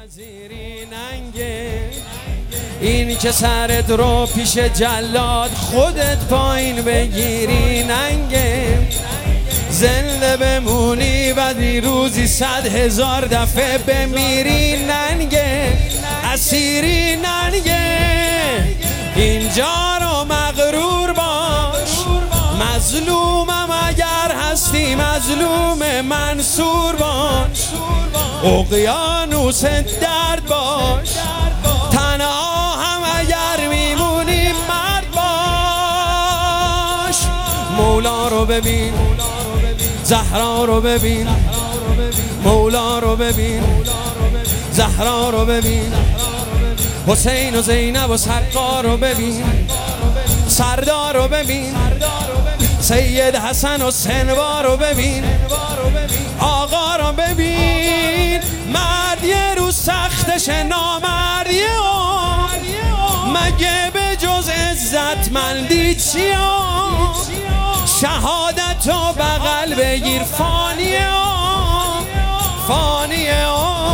وزیری ننگه این که سرت رو پیش جلاد خودت پایین بگیری ننگه زنده بمونی بعدی روزی 100,000 دفعه بمیری ننگه اسیری ننگه اینجا رو مغرور باش مظلومم اگر هستی مظلوم منصور باش اقیانوس درد باش تنها هم اگر میمونی مرد باش مولا رو ببین زهرا رو ببین مولا رو ببین زهرا رو ببین حسین و زینب و سقار رو ببین سردار رو ببین سید حسن و سنوار رو ببین آقا رو ببین مرد یه روز سختش نامردی مگه به جز عزت مندی چیه شهادت و بغل بگیر فانیه فانیه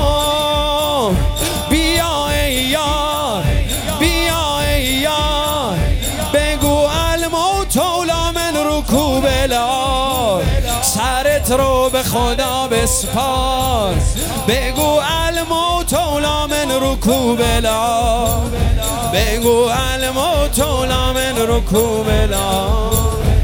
بیا ای یار بیا ای یار بگو الموت اولا من رکوب الار سرت رو به خدا بسپار بگو الموت اولا من رکوب الار بگو الموت اولا من رکوب الار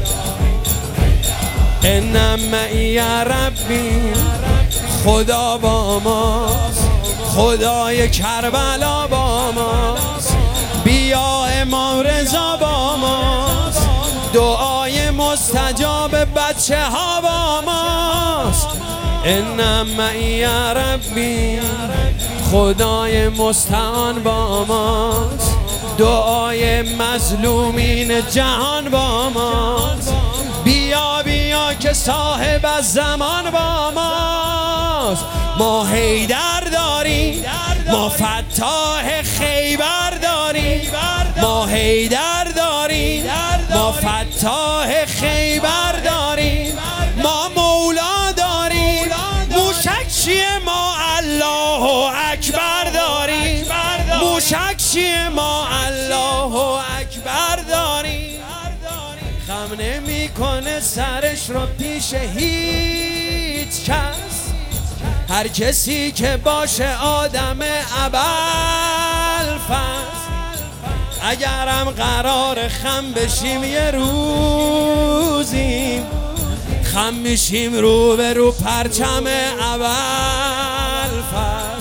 انم معی ربی خدا با ماست خدای کربلا با ماست بیا امام رضا با ماست دعای مستجاب بچه ها با ماست انم معی ربی خدای مستعان با ماست دعای مظلومین جهان با ماست بیا بیا که صاحب از زمان با ماست ما حیدر داریم ما فتاح خیبر داریم ما حیدر داریم ما فتاح خیبر داریم ما مولا داریم موشک چیه ما الله اکبر داریم موشک چیه ما الله اکبر داریم غم نمی کنه سرش رو پیش هیچ کس هر کسی که باشه آدم ابوالفضل اگرم قرار خم بشیم یه روزی خم میشیم رو به رو پرچم ابوالفضل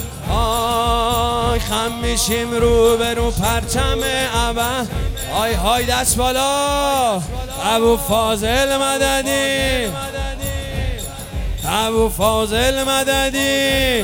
آی خم میشیم رو به رو پرچم ابوالفضل آی های دست بالا ابو فاضل مددی ابو فاضل مددی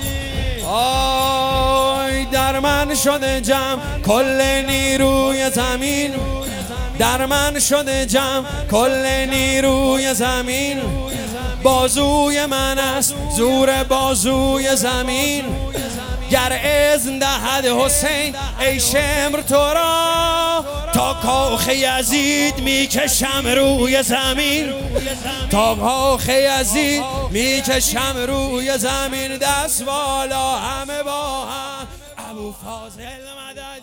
آی در من شده جمع کل نیروی زمین در من شده جمع کل نیروی زمین بازوی من است زور بازوی زمین گر اذن دهد حسین ای شمر تو را تا کاخ یزید میکشم روی زمین تا کاخ یزید میکشم روی زمین دست بالا همه با هم ابو فاضل مدد